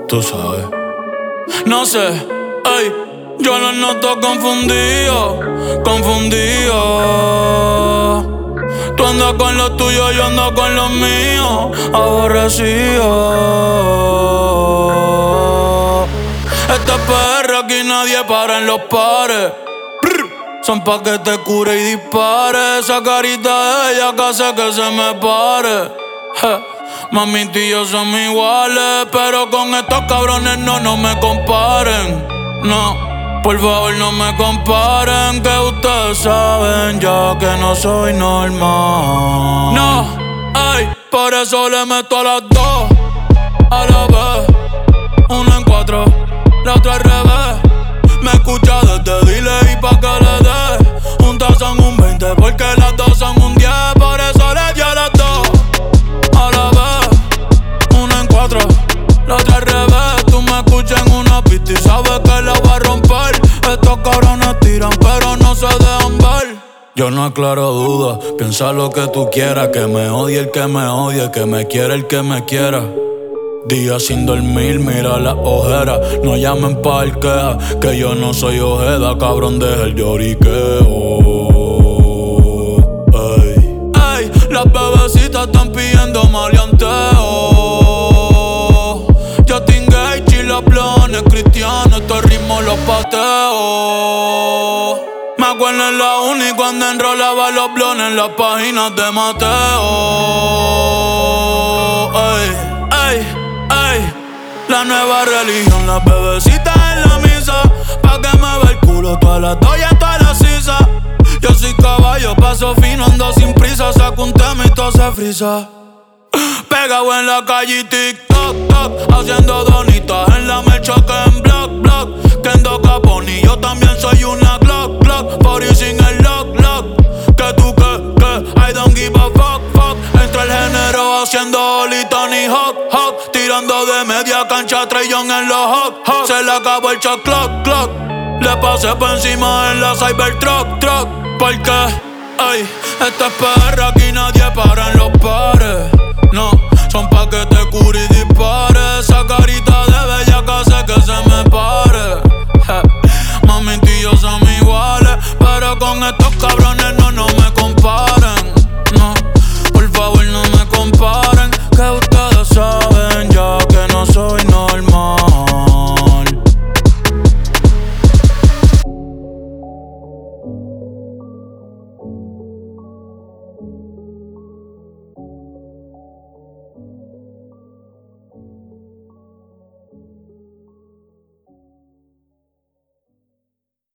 Tú sabes. No sé, ey, yo lo noto confundido, confundido. Tú andas con lo tuyo, yo ando con lo mío, aborrecido. Esta perra aquí nadie para en los pares. Son pa' que te cure y dispare. Esa carita de ella que hace que se me pare. Mami, tú y yo somos iguales, pero con estos cabrones no me comparen. No, por favor no me comparen, que ustedes saben ya que no soy normal. No, ey, por eso le meto a las dos a la vez. Una en cuatro, la otra al revés. Me escucha desde delay pa' que le dé. Juntas son un 20 porque las dos son un 10. Por eso le di a las dos a la vez. Una en cuatro, la otra al revés. Tú me escuchas en una pista y sabes que la voy a romper. Estos cabrones tiran pero no se dejan ver. Yo no aclaro dudas, piensa lo que tú quieras. Que me odie el que me odie, que me quiera el que me quiera. Días sin dormir, mira las ojeras. No llamen parquea, que yo no soy Ojeda. Cabrón, deja el lloriqueo. Ey, ey, las bebecitas están pidiendo maleanteo. Justin Gage y los blones cristianos, estos ritmos los pateo. Me acuerdo en la uni cuando enrolaba los blones en las páginas de Mateo. Ey, ey. Ey, la nueva religión, las bebecitas en la misa. Pa' que me ve el culo, todas las doyas, todas las sisas. Yo soy caballo, paso fino, ando sin prisa. Saco un tema y todo se frisa. Pegado en la calle y TikTok, toc, haciendo donitas en la mercha que en block, block. Kendo Caponi, yo también soy una Glock, Glock. Por ir sin el lock, lock. Que tú, I don't give a fuck, fuck. Entra el género haciendo Oli, Tony Hawk, Hawk. Tirando de media cancha, Trey Young en los Hawk, Hawk. Se le acabó el shot clock, clock. Le pasé por encima en la Cybertruck, truck. Porque, ey, esta es perra, aquí nadie para en los pares. No, son pa' que te cure y dispare. Esa carita de bella que hace que se me pare. Mami, tú y yo somos iguales, pero con estos cabrones no me comparen. No, por favor no me comparen, que